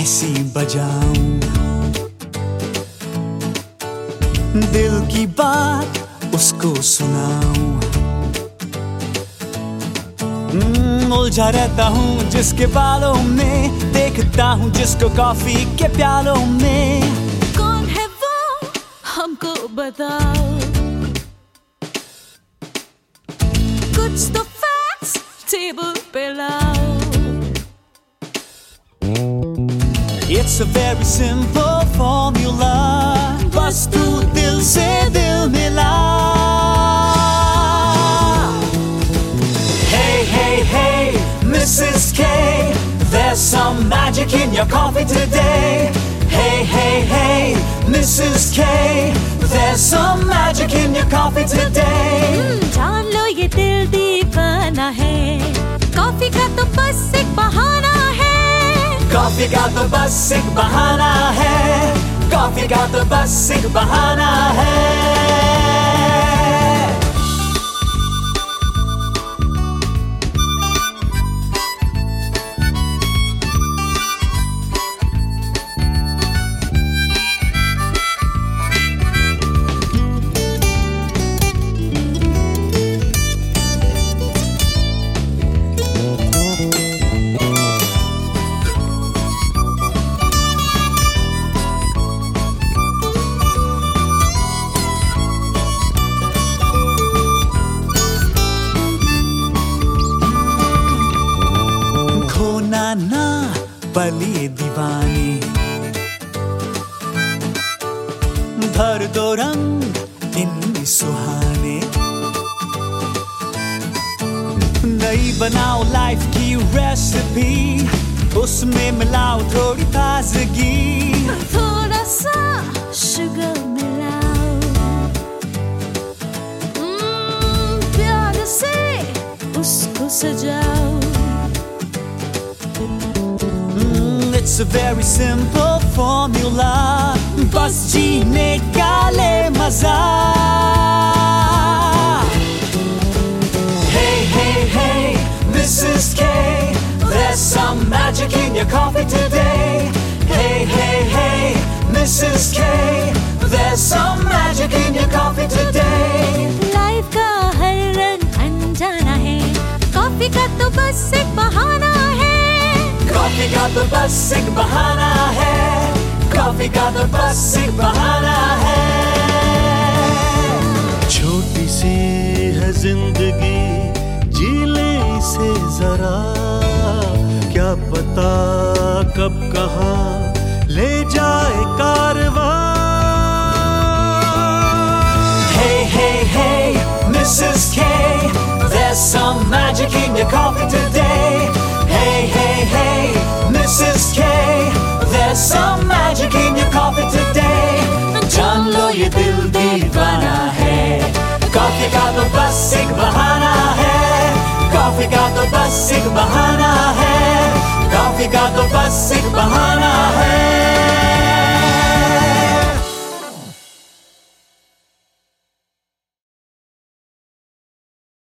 सी बजाऊं, दिल की बात उसको सुनाऊं। उलझा रहता हूँ जिसके बालों में, देखता हूँ जिसको कॉफी के प्यालों में। कौन है वो हमको बताओ, कुछ तो फैक्ट्स टेबल पे लाओ। It's a very simple formula, बस तू दिल से दिल मिला। Hey, hey, hey, Mrs. K, there's some magic in your coffee today. Hey, hey, hey, Mrs. K, there's some magic in your coffee today. जान लो ये दिल दीवाना है, कॉफी का तो बस एक बहाना है। कॉफी का तो बस एक बहाना है, कॉफी का तो बस एक बहाना है। ना पली दीवानी, भर दो रंग इनमें सुहाने। नई बनाओ लाइफ की रेसिपी, उसमें मिलाओ थोड़ी ताजगी। थोड़ा सा शुगर मिलाओ, प्यार से उसको सजाओ। It's a very simple formula, बस जीने का ले मजा। Hey, hey, hey, Mrs. K, there's some magic in your coffee today. Hey, hey, hey, Mrs. K, there's some magic in your coffee today. Life का हर रंग अनजाना है, कॉफी का तो बस एक बहाना है। कॉफी का तो बस एक बहाना है, कॉफी का तो बस एक बहाना है। छोटी सी है जिंदगी, जी ले इसे जरा, क्या पता कब कहाँ ले जाए कारवां। Hey, hey, hey, Mrs. K, there's some magic in your coffee today. Hey, hey, hey, Mrs. K, there's some magic in your coffee today. जान लो ये दिल दीवाना है, कॉफी का तो बस एक बहाना है। कॉफी का तो बस एक बहाना है, कॉफी का तो बस एक बहाना है।